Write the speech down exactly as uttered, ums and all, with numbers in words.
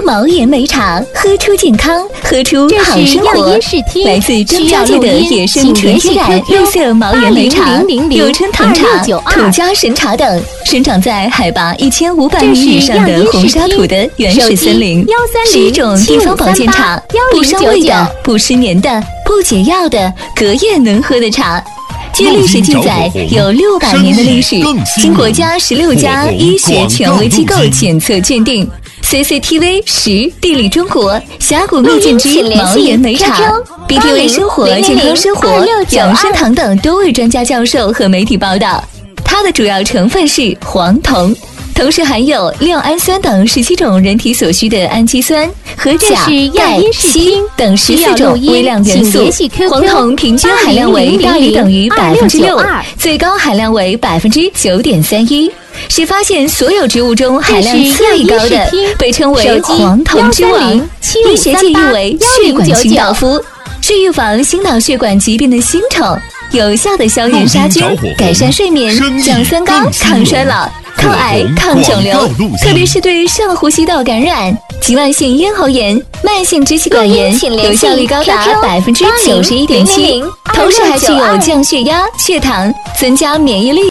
毛岩莓茶，喝出健康，喝出好生活。来自张家界的野生纯天然绿色毛岩莓茶，又称藤茶、土家神茶等，生长在海拔一千五百米以上的红沙土的原始森林，是一种地方保健茶，不伤胃的，不失黏的，不解药的，隔夜能喝的茶。据历史记载，有六百年的历史，经国家十六家医学权威机构检测鉴定。C C T V 十地理中国峡谷秘境之毛岩莓茶 ，B T V 生活健康生活养生堂等多位专家教授和媒体报道，它的主要成分是黄酮。同时含有酪氨酸等十七种人体所需的氨基酸和钾、钙、硒等十四种微量元素。黄酮平均含量为大于等于百分之六，最高含量为百分之九点三一，是发现所有植物中含量最高的，被称为黄酮之王。医学界誉为血管清道夫，是预防心脑血管疾病的新宠，有效的消炎杀菌，改善睡眠，降三高，抗衰老。抗癌、抗肿瘤，特别是对上呼吸道感染、急慢性咽喉炎、慢性支气管炎，有效率高达百分之九十一点七。同时还具有降血压、血糖、增加免疫力。